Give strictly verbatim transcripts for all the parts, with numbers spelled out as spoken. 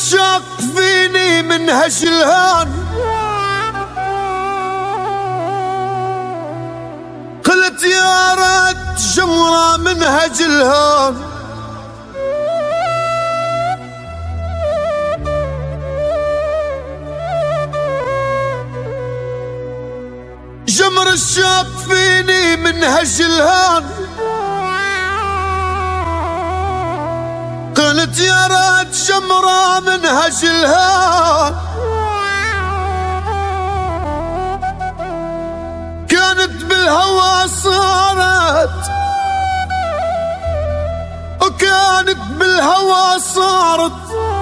الشوق فيني من هجلهان، قلت يا ريت جمرة من هجلهان. جمر الشوق فيني من هجلهان، قلت يا ريت جمرة من هجلهان. كانت بالهوى صارت، وكانت بالهوى صارت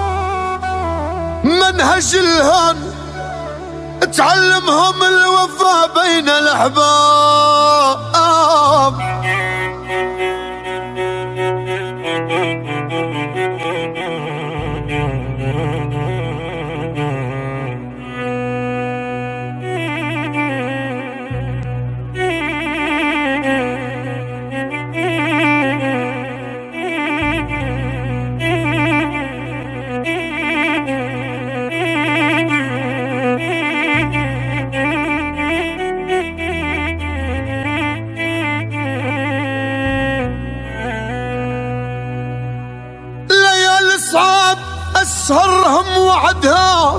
منهج الهان. تعلمهم الوفا بين الأحباب، صعب أسهرهم وعدها،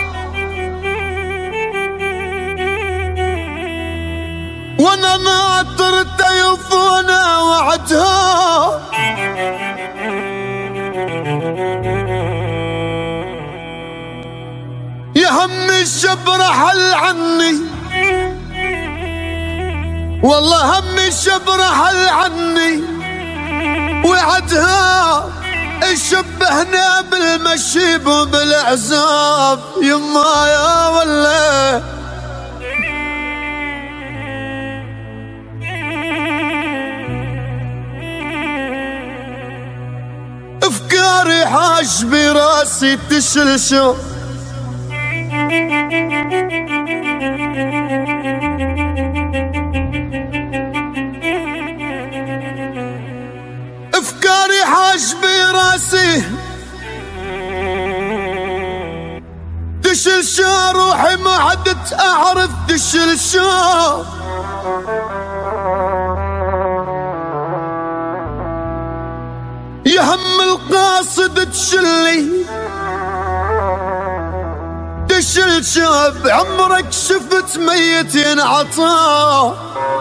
وانا ناطر تيوفونا وعدها. يا هم الشبر حل عني، والله هم الشبر حل عني وعدها. شبهنا بالمشيب وبالعذاب يما يا ولا. افكاري حاج براسي تشلشل، افكاري حاج براسي تشلشل. روحي ما عدت اعرف تشلشل، يا هم القاصد تشلي تشلشل. بعمرك شفت ميت ينعطى،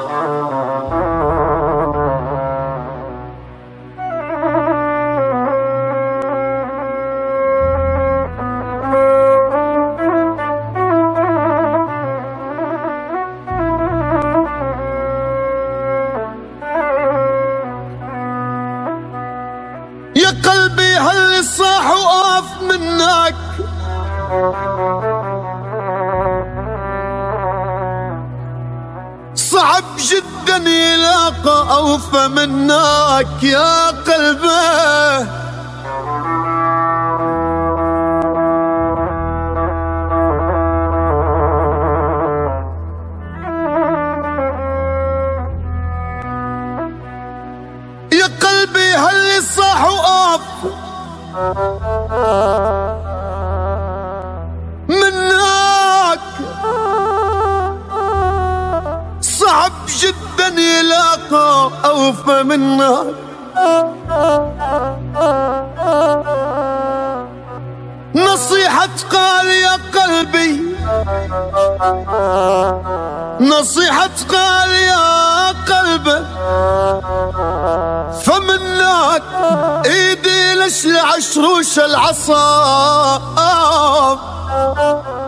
يا قلبي هل صاح وقاف منك. صعب جدا يلاقى أوفى منك يا قلبي. يا قلبي هل صاح وقاف منك. صعب جدا يلاقى أوفى منك. نصيحة قال يا قلبي، نصيحة قال يا قلبي. فمنك ايدي لشلع شروش العصا.